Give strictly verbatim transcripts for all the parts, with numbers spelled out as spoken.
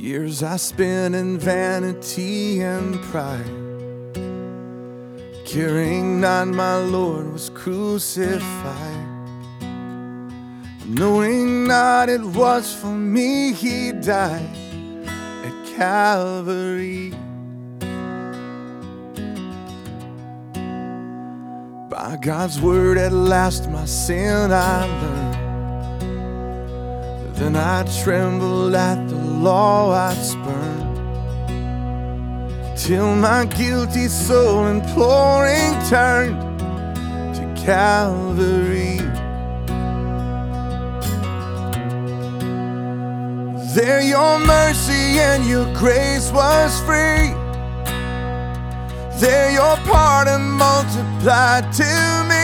Years I spent in vanity and pride, caring not my Lord was crucified, knowing not it was for me He died at Calvary. By God's word at last my sin I learned. Then I trembled at the law I'd spurned, till my guilty soul imploring turned to Calvary. There your mercy and your grace was free. There your pardon multiplied to me.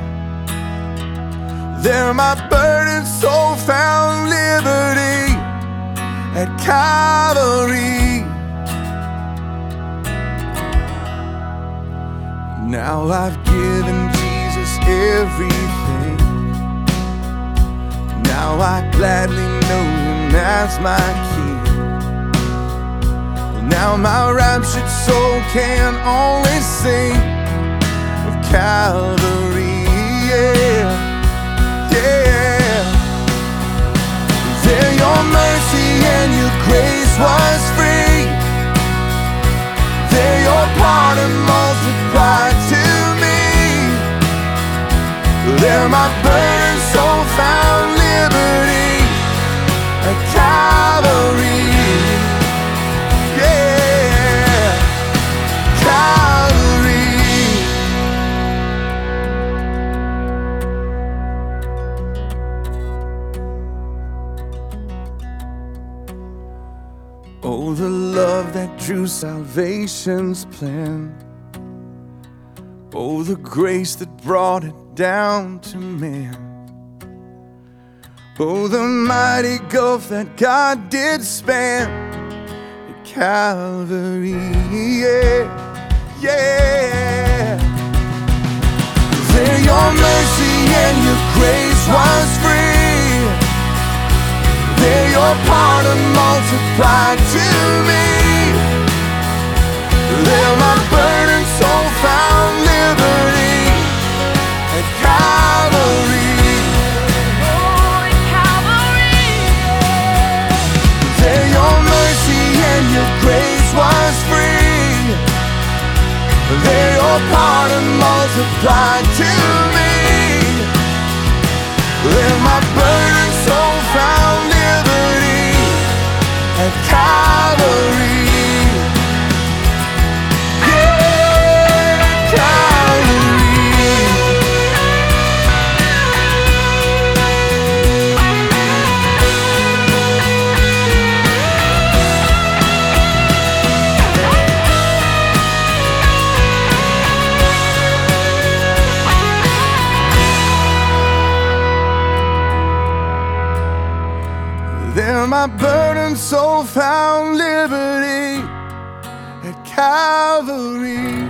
There my burdened soul found liberty at Calvary. Now I've given Jesus everything. Now I gladly know Him as my King. Now my raptured soul can only sing of Calvary, yeah. Yeah, there your mercy and your grace was free. There your pardon multiplied to me. There my burdened soul found liberty at Calvary. Yeah, Calvary. Oh, the love that drew salvation's plan. Oh, the grace that brought it down to man. Oh, the mighty gulf that God did span at Calvary, yeah, yeah. There your mercy and your grace was free. There your pardon multiplied to me. There my burdened soul found liberty at Calvary. Oh, at Calvary, yeah. There your mercy and your grace was free. There your pardon multiplied to me. There my burdened soul found liberty at Calvary. Yeah, Calvary. There my burdened soul found liberty at Calvary.